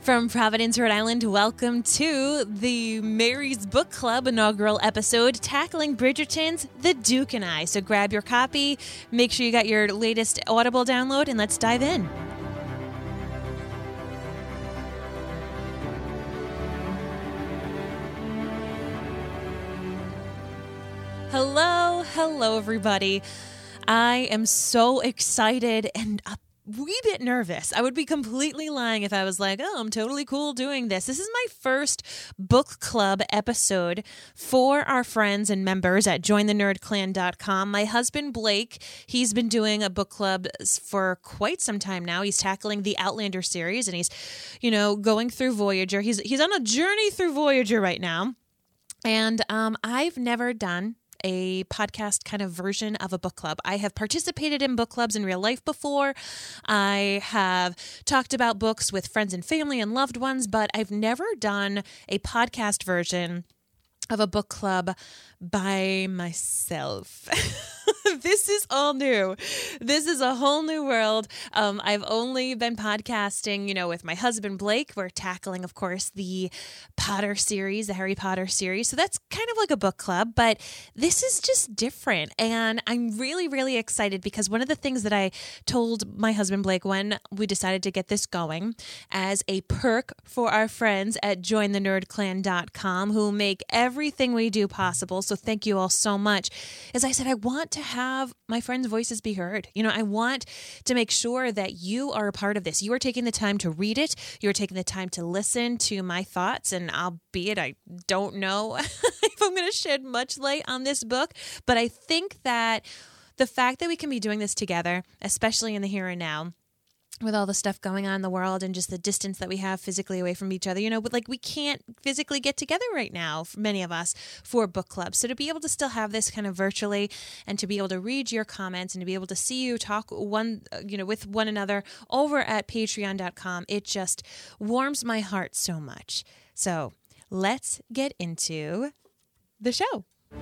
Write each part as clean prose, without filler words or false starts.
From Providence, Rhode Island, welcome to the Mary's Book Club inaugural episode tackling Bridgerton's The Duke and I. So grab your copy, make sure you got your latest Audible download, and let's dive in. Hello, everybody. I am so excited and a wee bit nervous. I would be completely lying if I was like, oh, I'm totally cool doing this. This is my first book club episode for our friends and members at jointhenerdclan.com. My husband, Blake, he's been doing a book club for quite some time now. He's tackling the Outlander series and he's, going through Voyager. He's on a journey through Voyager right now. And I've never done a podcast kind of version of a book club. I have participated in book clubs in real life before. I have talked about books with friends and family and loved ones, but I've never done a podcast version of a book club by myself. This is all new. This is a whole new world. I've only been podcasting, with my husband, Blake. We're tackling, of course, the Potter series, the Harry Potter series. So that's kind of like a book club, but this is just different. And I'm really, really excited because one of the things that I told my husband, Blake, when we decided to get this going as a perk for our friends at jointhenerdclan.com who make everything we do possible. So thank you all so much. As I said, I want to have my friends' voices be heard. I want to make sure that you are a part of this. You are taking the time to read it. You are taking the time to listen to my thoughts. And albeit I don't know if I'm going to shed much light on this book, but I think that the fact that we can be doing this together, especially in the here and now, with all the stuff going on in the world and just the distance that we have physically away from each other, but we can't physically get together right now, for many of us, for book clubs. So to be able to still have this kind of virtually and to be able to read your comments and to be able to see you talk with one another over at patreon.com, it just warms my heart so much. So let's get into the show.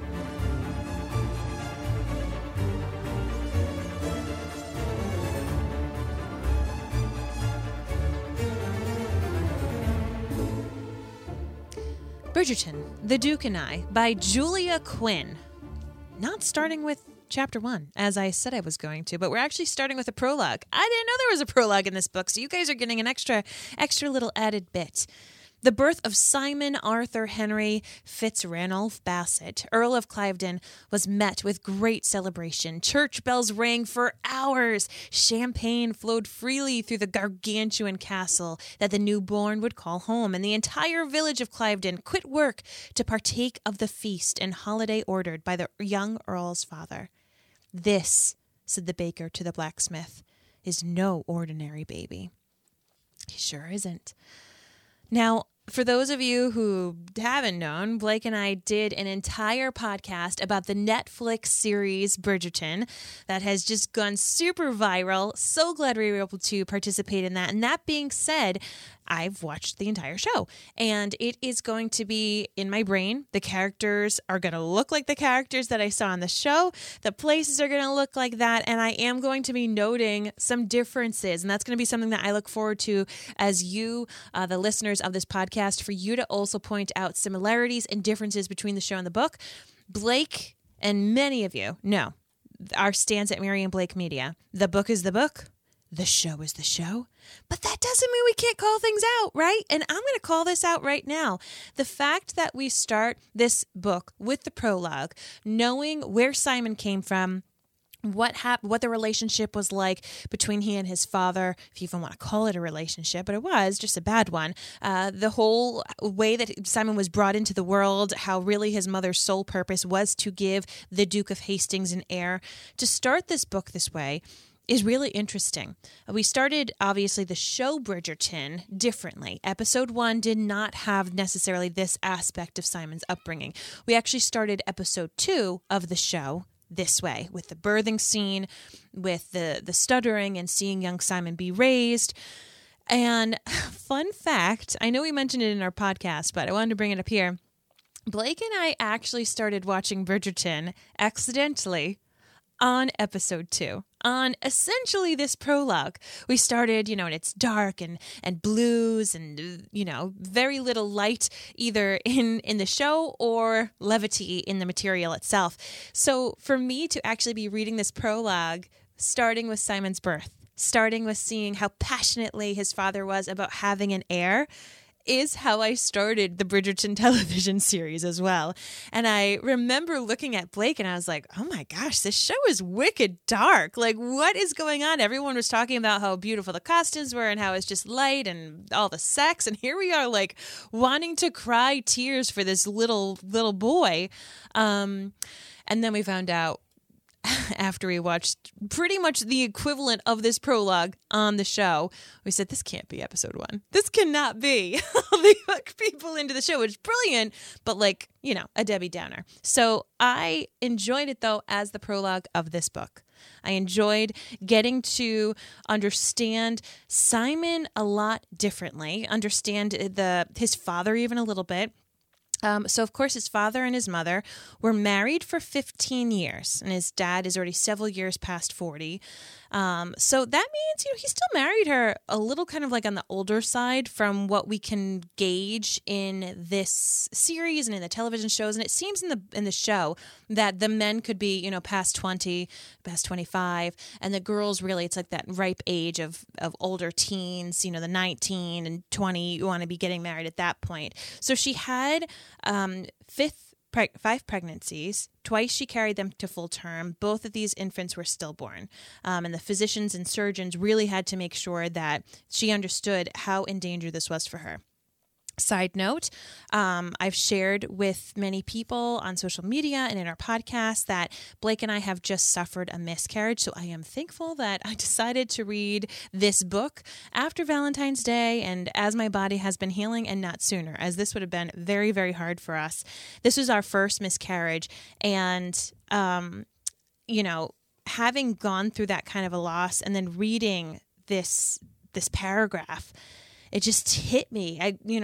Bridgerton, The Duke and I, by Julia Quinn. Not starting with chapter 1, as I said I was going to, but we're actually starting with a prologue. I didn't know there was a prologue in this book, so you guys are getting an extra little added bit. The birth of Simon Arthur Henry Fitzranulph Bassett, Earl of Cliveden, was met with great celebration. Church bells rang for hours. Champagne flowed freely through the gargantuan castle that the newborn would call home, and the entire village of Cliveden quit work to partake of the feast and holiday ordered by the young Earl's father. "This," said the baker to the blacksmith, "is no ordinary baby." He sure isn't. Now, for those of you who haven't known, Blake and I did an entire podcast about the Netflix series Bridgerton that has just gone super viral. So glad we were able to participate in that. And that being said, I've watched the entire show and it is going to be in my brain. The characters are going to look like the characters that I saw on the show. The places are going to look like that. And I am going to be noting some differences. And that's going to be something that I look forward to as you, the listeners of this podcast, for you to also point out similarities and differences between the show and the book. Blake and many of you know our stance at Mary and Blake Media. The book is the book. The show is the show, but that doesn't mean we can't call things out, right? And I'm going to call this out right now. The fact that we start this book with the prologue, knowing where Simon came from, what the relationship was like between he and his father, if you even want to call it a relationship, but it was just a bad one. The whole way that Simon was brought into the world, how really his mother's sole purpose was to give the Duke of Hastings an heir. To start this book this way is really interesting. We started, obviously, the show Bridgerton differently. Episode 1 did not have necessarily this aspect of Simon's upbringing. We actually started episode 2 of the show this way, with the birthing scene, with the stuttering and seeing young Simon be raised. And fun fact, I know we mentioned it in our podcast, but I wanted to bring it up here. Blake and I actually started watching Bridgerton accidentally on episode 2, on essentially this prologue. We started, and it's dark and blues and, very little light either in the show or levity in the material itself. So for me to actually be reading this prologue, starting with Simon's birth, starting with seeing how passionately his father was about having an heir, is how I started the Bridgerton television series as well. And I remember looking at Blake and I was like, oh my gosh, this show is wicked dark. Like, what is going on? Everyone was talking about how beautiful the costumes were and how it's just light and all the sex. And here we are, like, wanting to cry tears for this little boy. And then we found out, after we watched pretty much the equivalent of this prologue on the show, we said, this can't be episode 1. This cannot be. They hook people into the show, which is brilliant, but a Debbie Downer. So I enjoyed it, though, as the prologue of this book. I enjoyed getting to understand Simon a lot differently, understand his father even a little bit. So, of course, his father and his mother were married for 15 years, and his dad is already several years past 40. So that means, he still married her a little kind of like on the older side from what we can gauge in this series and in the television shows. And it seems in the show that the men could be, past 20, past 25, and the girls really, it's like that ripe age of older teens, the 19 and 20, you want to be getting married at that point. So she had 5 pregnancies. Twice she carried them to full term. Both of these infants were stillborn. And the physicians and surgeons really had to make sure that she understood how in danger this was for her. Side note, I've shared with many people on social media and in our podcast that Blake and I have just suffered a miscarriage. So I am thankful that I decided to read this book after Valentine's Day and as my body has been healing and not sooner, as this would have been very, very hard for us. This was our first miscarriage. And, having gone through that kind of a loss and then reading this paragraph, it just hit me.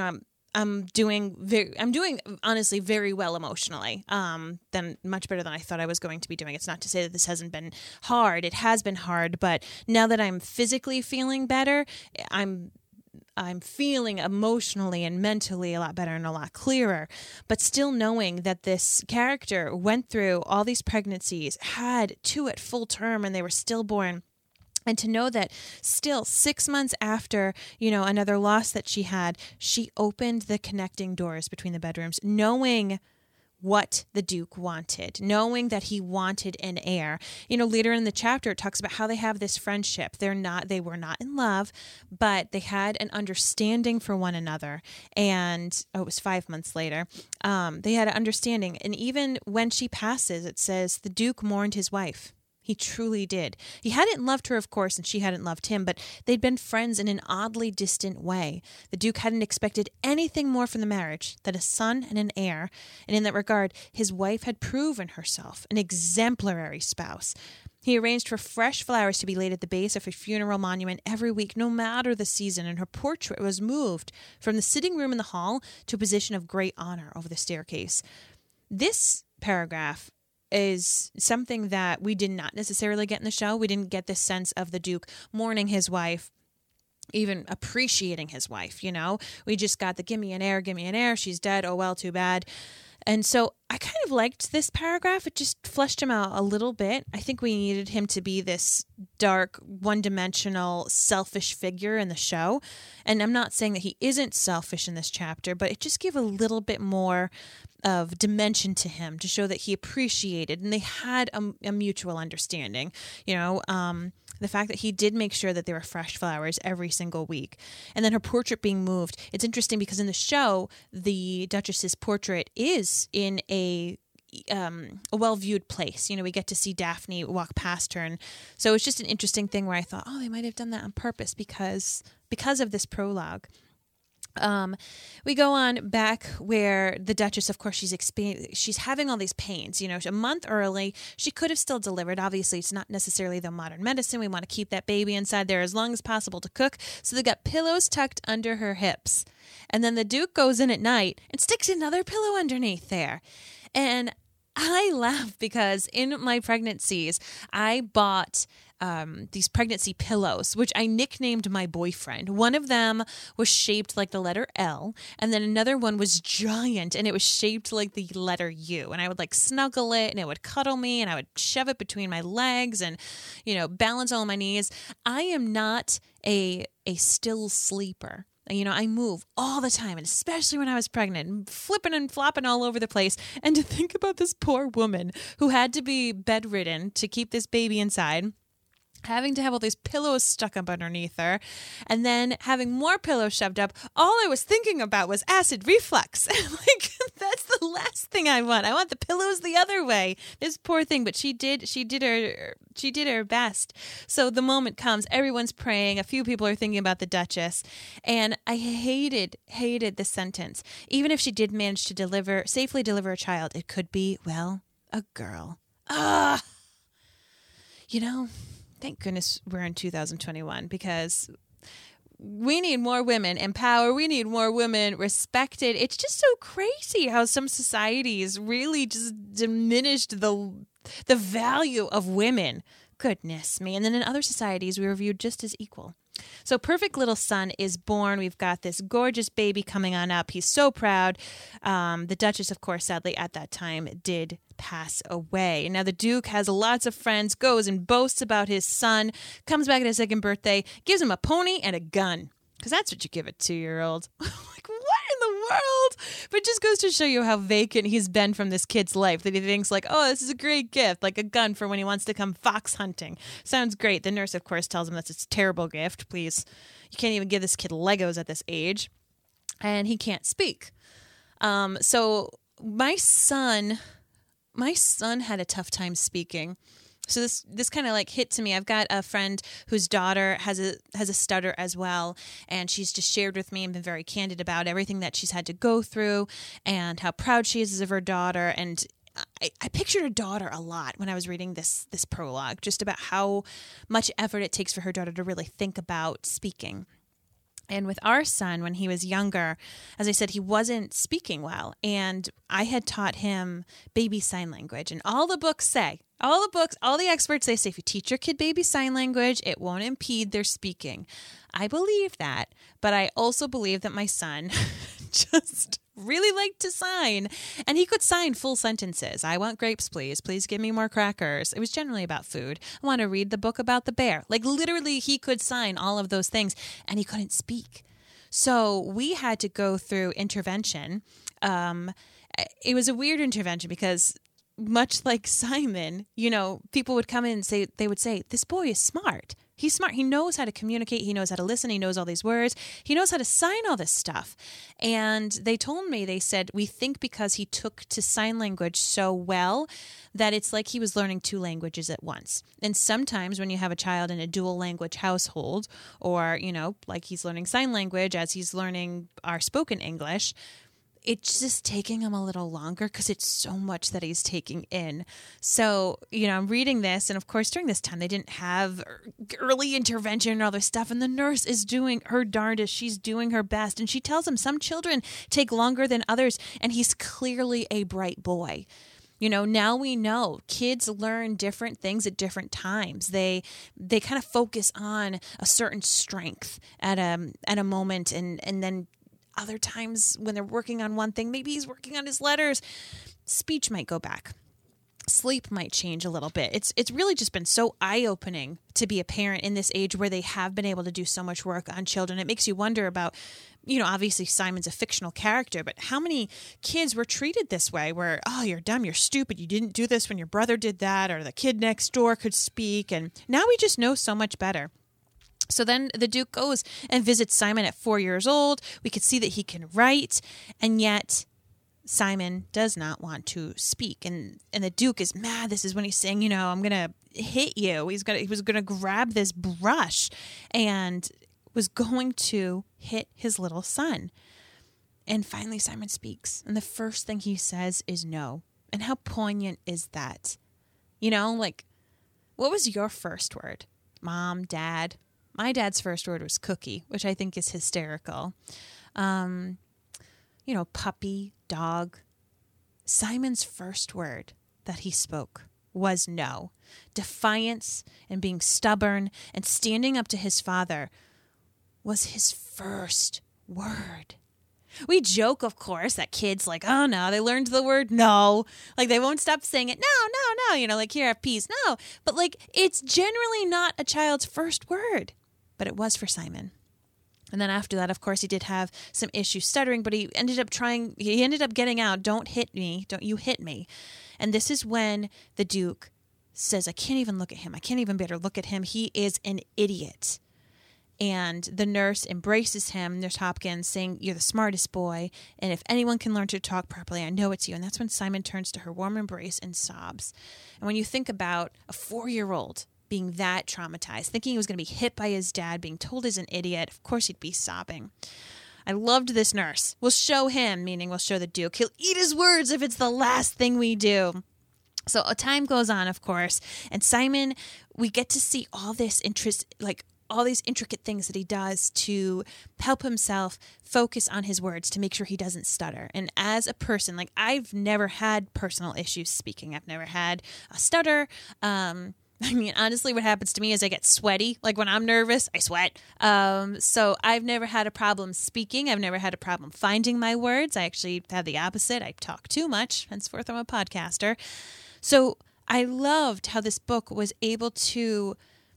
I'm doing honestly very well emotionally. Then much better than I thought I was going to be doing. It's not to say that this hasn't been hard. It has been hard, but now that I'm physically feeling better, I'm feeling emotionally and mentally a lot better and a lot clearer, but still knowing that this character went through all these pregnancies, had 2 at full term, and they were stillborn. And to know that still 6 months after, another loss that she had, she opened the connecting doors between the bedrooms, knowing what the Duke wanted, knowing that he wanted an heir. Later in the chapter, it talks about how they have this friendship. They were not in love, but they had an understanding for one another. And it was 5 months later. They had an understanding. And even when she passes, it says the Duke mourned his wife. He truly did. He hadn't loved her, of course, and she hadn't loved him, but they'd been friends in an oddly distant way. The Duke hadn't expected anything more from the marriage than a son and an heir, and in that regard, his wife had proven herself an exemplary spouse. He arranged for fresh flowers to be laid at the base of her funeral monument every week, no matter the season, and her portrait was moved from the sitting room in the hall to a position of great honor over the staircase. This paragraph is something that we did not necessarily get in the show. We didn't get this sense of the Duke mourning his wife, even appreciating his wife, We just got the give me an heir, she's dead, oh well, too bad. And so I kind of liked this paragraph. It just fleshed him out a little bit. I think we needed him to be this dark, one-dimensional, selfish figure in the show. And I'm not saying that he isn't selfish in this chapter, but it just gave a little bit more of dimension to him to show that he appreciated and they had a mutual understanding. The fact that he did make sure that there were fresh flowers every single week. And then her portrait being moved. It's interesting because in the show, the Duchess's portrait is in a well-viewed place. We get to see Daphne walk past her. And so it's just an interesting thing where I thought, they might have done that on purpose because of this prologue. We go on back where the Duchess, of course, she's having all these pains, a month early. She could have still delivered. Obviously, it's not necessarily the modern medicine. We want to keep that baby inside there as long as possible to cook. So they got pillows tucked under her hips. And then the Duke goes in at night and sticks another pillow underneath there. And I laugh because in my pregnancies, I bought these pregnancy pillows, which I nicknamed my boyfriend. One of them was shaped like the letter L, and then another one was giant, and it was shaped like the letter U. And I would like snuggle it, and it would cuddle me, and I would shove it between my legs, and balance on my knees. I am not a still sleeper. I move all the time, and especially when I was pregnant, flipping and flopping all over the place. And to think about this poor woman who had to be bedridden to keep this baby inside, having to have all these pillows stuck up underneath her, and then having more pillows shoved up, all I was thinking about was acid reflux. That's the last thing I want. I want the pillows the other way. This poor thing, but she did her best. So the moment comes, everyone's praying. A few people are thinking about the Duchess, and I hated the sentence. Even if she did manage to safely deliver a child, it could be, well, a girl. Thank goodness we're in 2021, because we need more women in power. We need more women respected. It's just so crazy how some societies really just diminished the value of women. Goodness me. And then in other societies, we were viewed just as equal. So perfect little son is born. We've got this gorgeous baby coming on up. He's so proud. The Duchess, of course, sadly at that time did pass away. Now the Duke has lots of friends, goes and boasts about his son, comes back at his second birthday, gives him a pony and a gun. Because that's what you give a 2-year-old. What in the world? But it just goes to show you how vacant he's been from this kid's life, that he thinks like, oh, this is a great gift, like a gun for when he wants to come fox hunting. Sounds great. The nurse, of course, tells him that's a terrible gift. Please, you can't even give this kid Legos at this age. And he can't speak. So my son had a tough time speaking. So this kind of like hit to me. I've got a friend whose daughter has a stutter as well, and she's just shared with me and been very candid about everything that she's had to go through and how proud she is of her daughter. And I pictured her daughter a lot when I was reading this prologue, just about how much effort it takes for her daughter to really think about speaking. And with our son, when he was younger, as I said, he wasn't speaking well. And I had taught him baby sign language. And all the experts, they say if you teach your kid baby sign language, it won't impede their speaking. I believe that. But I also believe that my son just really liked to sign. And he could sign full sentences. I want grapes, please. Please give me more crackers. It was generally about food. I want to read the book about the bear. Like literally he could sign all of those things, and he couldn't speak. So we had to go through intervention. It was a weird intervention because much like Simon, people would come in and they would say, this boy is smart. He's smart. He knows how to communicate. He knows how to listen. He knows all these words. He knows how to sign all this stuff. And they said, we think because he took to sign language so well that it's like he was learning 2 languages at once. And sometimes when you have a child in a dual language household, or, like he's learning sign language as he's learning our spoken English, it's just taking him a little longer because it's so much that he's taking in. So, I'm reading this, and of course, during this time, they didn't have early intervention and all this stuff, and the nurse is doing her darndest. She's doing her best, and she tells him some children take longer than others, and he's clearly a bright boy. Now we know kids learn different things at different times. They kind of focus on a certain strength at a moment, and then other times when they're working on one thing, maybe he's working on his letters, speech might go back. Sleep might change a little bit. It's really just been so eye-opening to be a parent in this age where they have been able to do so much work on children. It makes you wonder about, obviously Simon's a fictional character, but how many kids were treated this way where, oh, you're dumb, you're stupid, you didn't do this when your brother did that, or the kid next door could speak. And now we just know so much better. So then the Duke goes and visits Simon at 4 years old. We could see that he can write, and yet Simon does not want to speak. And the Duke is mad. This is when he's saying, I'm going to hit you. He was going to grab this brush and was going to hit his little son. And finally Simon speaks. And the first thing he says is no. And how poignant is that? What was your first word? Mom, Dad? My dad's first word was cookie, which I think is hysterical. Puppy, dog. Simon's first word that he spoke was no. Defiance and being stubborn and standing up to his father was his first word. We joke, of course, that kids like, oh no, they learned the word no. Like they won't stop saying it. No. Like here, have peace. No. But like it's generally not a child's first word. But it was for Simon. And then after that, of course, he did have some issues stuttering, but he ended up getting out, don't hit me, don't you hit me. And this is when the Duke says, I can't even look at him. I can't even better look at him. He is an idiot. And the nurse embraces him, Nurse Hopkins, saying, you're the smartest boy. And if anyone can learn to talk properly, I know it's you. And that's when Simon turns to her warm embrace and sobs. And when you think about a 4-year-old being that traumatized, thinking he was going to be hit by his dad, being told he's an idiot, of course he'd be sobbing. I loved this nurse. We'll show him, meaning we'll show the Duke. He'll eat his words if it's the last thing we do. So time goes on, of course. And Simon, we get to see all this interest, like all these intricate things that he does to help himself focus on his words to make sure he doesn't stutter. And as a person, like I've never had personal issues speaking. I've never had a stutter. Honestly, what happens to me is I get sweaty. Like when I'm nervous, I sweat. So I've never had a problem speaking. I've never had a problem finding my words. I actually have the opposite. I talk too much. Henceforth, I'm a podcaster. So I loved how this book was able to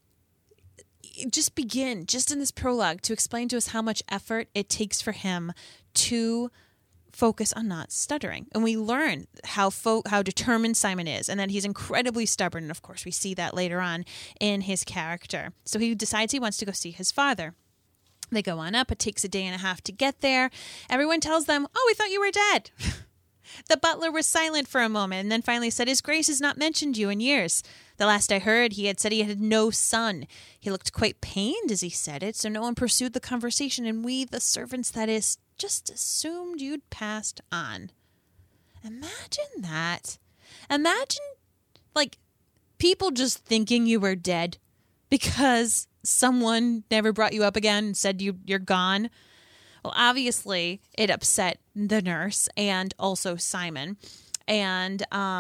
just begin, just in this prologue, to explain to us how much effort it takes for him to focus on not stuttering. And we learn how determined Simon is and that he's incredibly stubborn. And of course, we see that later on in his character. So he decides he wants to go see his father. They go on up. It takes a day and a half to get there. Everyone tells them, oh, we thought you were dead. The butler was silent for a moment and then finally said, His Grace has not mentioned you in years. The last I heard, he had said he had no son. He looked quite pained as he said it, so no one pursued the conversation, and we, the servants, that is, just assumed you'd passed on. Imagine that. Imagine, like, people just thinking you were dead because someone never brought you up again and said you're gone. Well, obviously, it upset the nurse and also Simon. And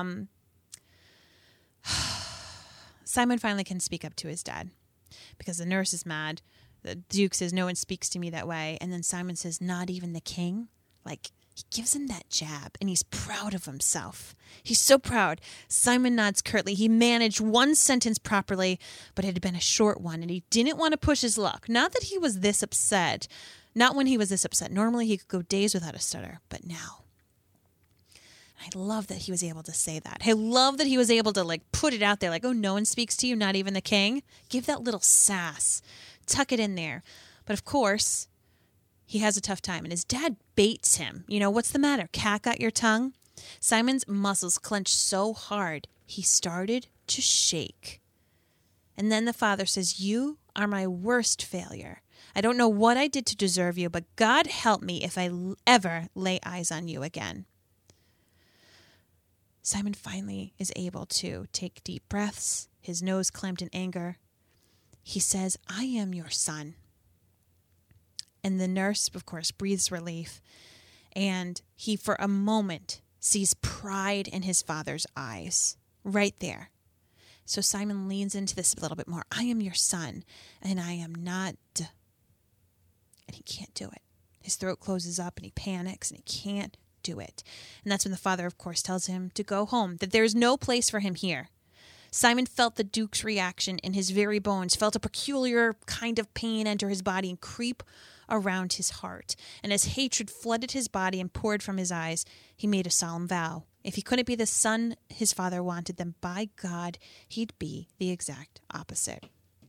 Simon finally can speak up to his dad because the nurse is mad. The Duke says, no one speaks to me that way. And then Simon says, not even the king? Like, he gives him that jab, and he's proud of himself. He's so proud. Simon nods curtly. He managed one sentence properly, but it had been a short one, and he didn't want to push his luck. Not that he was this upset. Not when he was this upset. Normally, he could go days without a stutter, but now. I love that he was able to say that. I love that he was able to, like, put it out there, like, oh, no one speaks to you, not even the king. Give that little sass. Tuck it in there. But of course, he has a tough time, and his dad baits him. You know, what's the matter? Cat got your tongue? Simon's muscles clenched so hard, he started to shake. And then the father says, you are my worst failure. I don't know what I did to deserve you, but God help me if I ever lay eyes on you again. Simon finally is able to take deep breaths, his nose clamped in anger. He says, I am your son. And the nurse, of course, breathes relief. And he, for a moment, sees pride in his father's eyes. Right there. So Simon leans into this a little bit more. I am your son, and I am not. And he can't do it. His throat closes up, and he panics, and he can't do it. And that's when the father, of course, tells him to go home, that there's no place for him here. Simon felt the Duke's reaction in his very bones, felt a peculiar kind of pain enter his body and creep around his heart. And as hatred flooded his body and poured from his eyes, he made a solemn vow. If he couldn't be the son his father wanted, then by God, he'd be the exact opposite.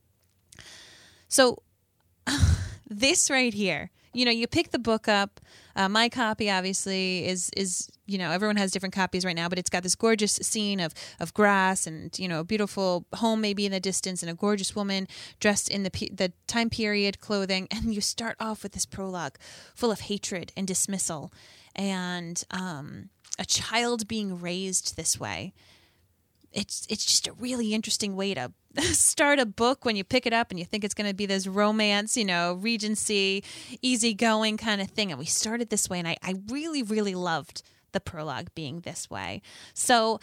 So this right here, you know, you pick the book up. My copy, obviously, is you know, everyone has different copies right now, but it's got this gorgeous scene of grass and, you know, a beautiful home maybe in the distance and a gorgeous woman dressed in the time period clothing. And you start off with this prologue full of hatred and dismissal and a child being raised this way. It's just a really interesting way to start a book when you pick it up and you think it's going to be this romance, you know, Regency, easygoing kind of thing. And we started this way, and I really, really loved the prologue being this way. So,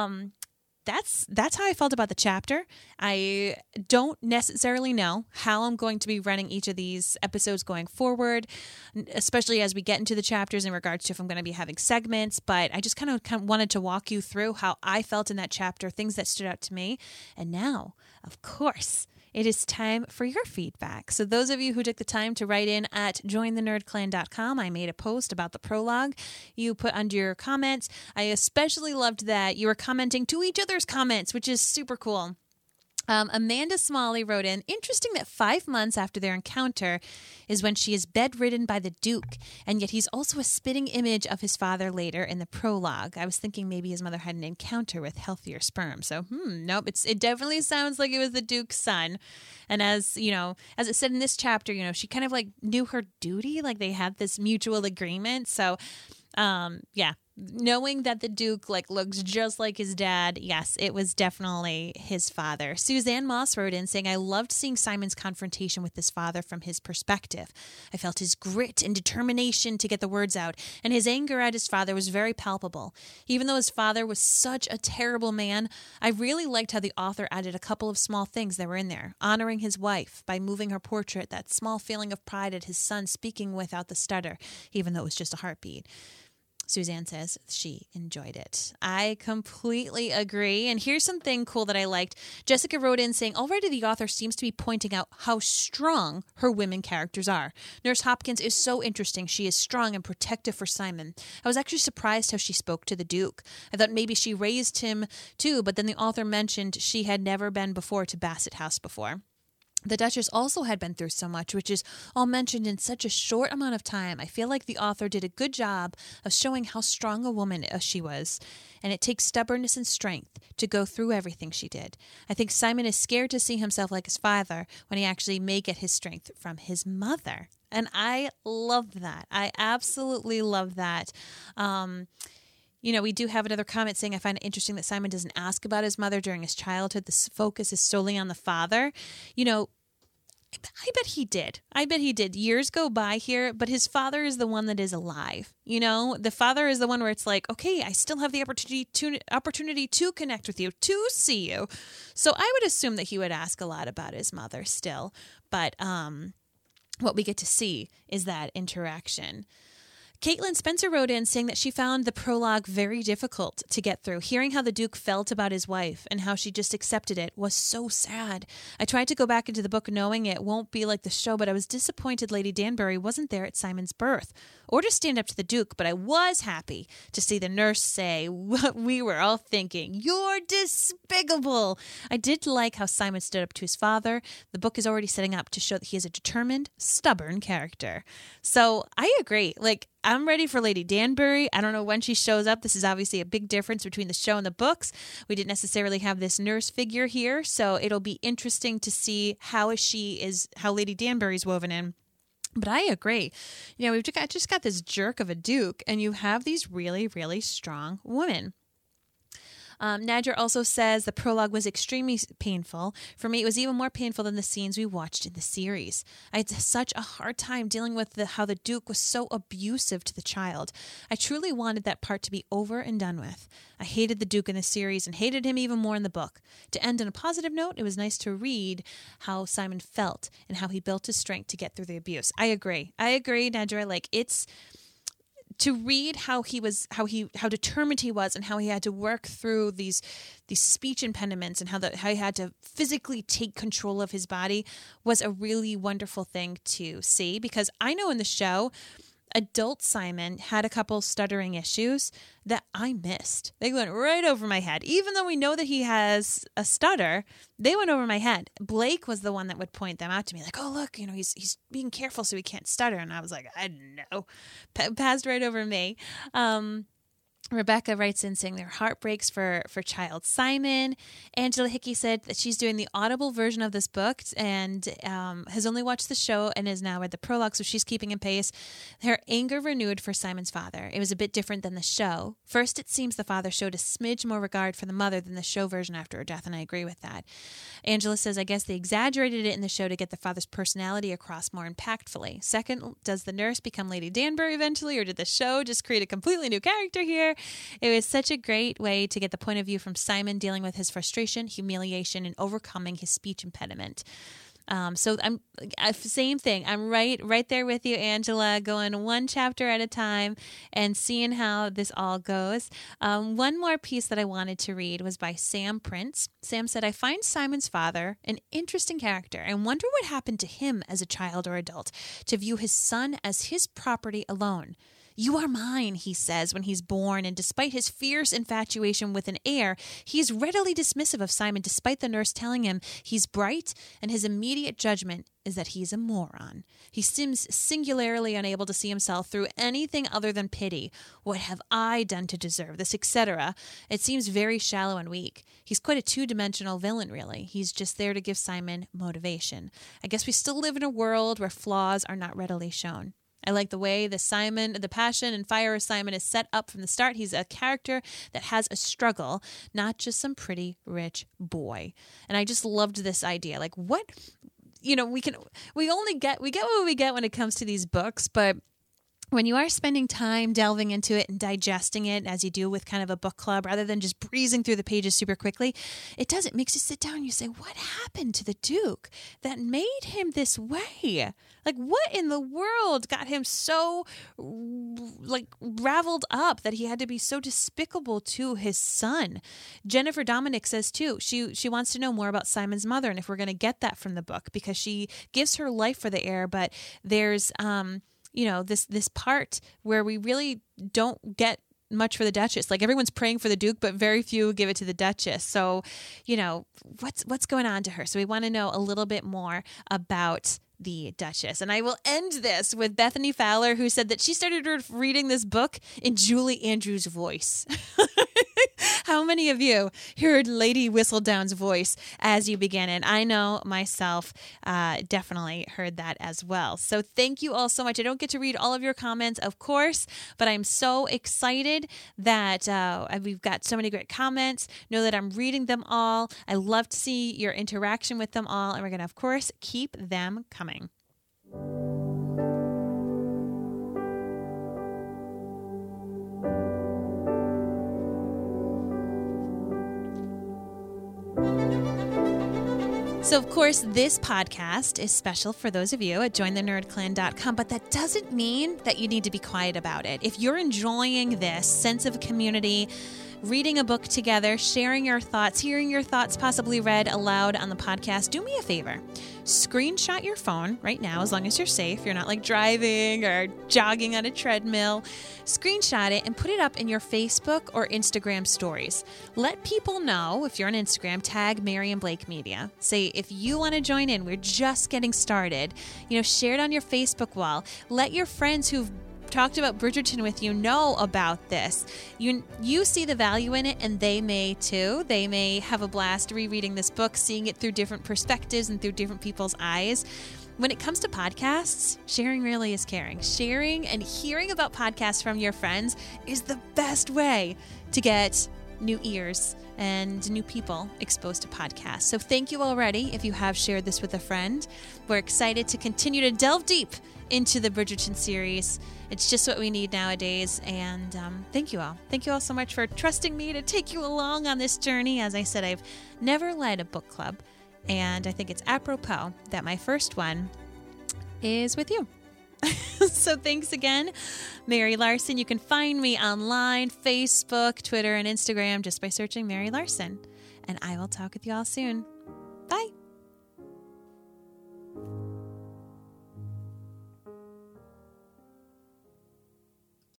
that's how I felt about the chapter. I don't necessarily know how I'm going to be running each of these episodes going forward, especially as we get into the chapters in regards to if I'm going to be having segments, but I just kind of wanted to walk you through how I felt in that chapter, things that stood out to me. And now, of course, it is time for your feedback. So those of you who took the time to write in at jointhenerdclan.com, I made a post about the prologue. You put under your comments. I especially loved that you were commenting to each other's comments, which is super cool. Amanda Smalley wrote in, interesting that 5 months after their encounter is when she is bedridden by the Duke, and yet he's also a spitting image of his father later in the prologue. I was thinking maybe his mother had an encounter with healthier sperm. So, nope, it definitely sounds like it was the Duke's son. And as it said in this chapter, she kind of like knew her duty, like they had this mutual agreement. So, yeah. Knowing that the Duke looks just like his dad, yes, it was definitely his father. Suzanne Moss wrote in saying, I loved seeing Simon's confrontation with his father from his perspective. I felt his grit and determination to get the words out, and his anger at his father was very palpable. Even though his father was such a terrible man, I really liked how the author added a couple of small things that were in there. Honoring his wife by moving her portrait, that small feeling of pride at his son speaking without the stutter, even though it was just a heartbeat. Suzanne says she enjoyed it. I completely agree. And here's something cool that I liked. Jessica wrote in saying, already the author seems to be pointing out how strong her women characters are. Nurse Hopkins is so interesting. She is strong and protective for Simon. I was actually surprised how she spoke to the Duke. I thought maybe she raised him too, but then the author mentioned she had never been before to Bassett House before. The Duchess also had been through so much, which is all mentioned in such a short amount of time. I feel like the author did a good job of showing how strong a woman she was, and it takes stubbornness and strength to go through everything she did. I think Simon is scared to see himself like his father when he actually may get his strength from his mother. And I love that. I absolutely love that. We do have another comment saying, I find it interesting that Simon doesn't ask about his mother during his childhood. The focus is solely on the father. I bet he did. Years go by here, but his father is the one that is alive. The father is the one where it's like, okay, I still have the opportunity to connect with you, to see you. So I would assume that he would ask a lot about his mother still. But what we get to see is that interaction. Caitlin Spencer wrote in saying that she found the prologue very difficult to get through. Hearing how the Duke felt about his wife and how she just accepted it was so sad. I tried to go back into the book knowing it won't be like the show, but I was disappointed Lady Danbury wasn't there at Simon's birth or to stand up to the Duke, but I was happy to see the nurse say what we were all thinking. You're despicable. I did like how Simon stood up to his father. The book is already setting up to show that he is a determined, stubborn character. So I agree. I'm ready for Lady Danbury. I don't know when she shows up. This is obviously a big difference between the show and the books. We didn't necessarily have this nurse figure here, so it'll be interesting to see how Lady Danbury's woven in. But I agree. We've just got this jerk of a Duke, and you have these really, really strong women. Nadja also says the prologue was extremely painful. For me, it was even more painful than the scenes we watched in the series. I had such a hard time dealing with how the Duke was so abusive to the child. I truly wanted that part to be over and done with. I hated the Duke in the series and hated him even more in the book. To end on a positive note, it was nice to read how Simon felt and how he built his strength to get through the abuse. I agree, Nadja. It's to read how determined he was and how he had to work through these speech impediments and how he had to physically take control of his body was a really wonderful thing to see, because I know in the show adult Simon had a couple stuttering issues that I missed. They went right over my head. Even though we know that he has a stutter, they went over my head. Blake was the one that would point them out to me, like, oh, look, he's being careful so he can't stutter. And I was like, I don't know. Passed right over me. Rebecca writes in saying their heart breaks for child Simon. Angela Hickey said that she's doing the audible version of this book and has only watched the show and is now read the prologue, so she's keeping in pace. Her anger renewed for Simon's father. It was a bit different than the show. First, it seems the father showed a smidge more regard for the mother than the show version after her death, and I agree with that. Angela says, I guess they exaggerated it in the show to get the father's personality across more impactfully. Second, does the nurse become Lady Danbury eventually, or did the show just create a completely new character here? It was such a great way to get the point of view from Simon dealing with his frustration, humiliation, and overcoming his speech impediment. So I'm same thing. I'm right there with you, Angela, going one chapter at a time and seeing how this all goes. One more piece that I wanted to read was by Sam Prince. Sam said, I find Simon's father an interesting character and wonder what happened to him as a child or adult to view his son as his property alone. You are mine, he says when he's born, and despite his fierce infatuation with an heir, he is readily dismissive of Simon despite the nurse telling him he's bright, and his immediate judgment is that he's a moron. He seems singularly unable to see himself through anything other than pity. What have I done to deserve this, etc.? It seems very shallow and weak. He's quite a two-dimensional villain, really. He's just there to give Simon motivation. I guess we still live in a world where flaws are not readily shown. I like the way the passion and fire of Simon is set up from the start. He's a character that has a struggle, not just some pretty rich boy. And I just loved this idea. Like, what, we get what we get when it comes to these books, but when you are spending time delving into it and digesting it as you do with kind of a book club, rather than just breezing through the pages super quickly, it makes you sit down and you say, what happened to the Duke that made him this way? Like, what in the world got him so, raveled up that he had to be so despicable to his son? Jennifer Dominic says, too, she wants to know more about Simon's mother and if we're going to get that from the book, because she gives her life for the heir, but there's this part where we really don't get much for the Duchess. Like, everyone's praying for the Duke, but very few give it to the Duchess. So, what's going on to her? So we want to know a little bit more about the Duchess. And I will end this with Bethany Fowler, who said that she started reading this book in Julie Andrews' voice. How many of you heard Lady Whistledown's voice as you began? And I know myself definitely heard that as well. So thank you all so much. I don't get to read all of your comments, of course, but I'm so excited that we've got so many great comments. Know that I'm reading them all. I love to see your interaction with them all, and we're going to, of course, keep them coming. So, of course, this podcast is special for those of you at jointhenerdclan.com, but that doesn't mean that you need to be quiet about it. If you're enjoying this sense of community, reading a book together, sharing your thoughts, hearing your thoughts possibly read aloud on the podcast, do me a favor. Screenshot your phone right now, as long as you're safe. You're not driving or jogging on a treadmill. Screenshot it and put it up in your Facebook or Instagram stories. Let people know, if you're on Instagram, tag Mary and Blake Media. Say, if you want to join in, we're just getting started. Share it on your Facebook wall. Let your friends who've talked about Bridgerton with you know about this. You see the value in it, and they may too. They may have a blast rereading this book, seeing it through different perspectives and through different people's eyes. When it comes to podcasts, sharing really is caring. Sharing and hearing about podcasts from your friends is the best way to get new ears and new people exposed to podcasts. So thank you already if you have shared this with a friend. We're excited to continue to delve deep into the Bridgerton series. It's just what we need nowadays. And thank you all. Thank you all so much for trusting me to take you along on this journey. As I said, I've never led a book club, and I think it's apropos that my first one is with you. So thanks again, Mary Larson. You can find me online, Facebook, Twitter, and Instagram just by searching Mary Larson. And I will talk with you all soon. Bye.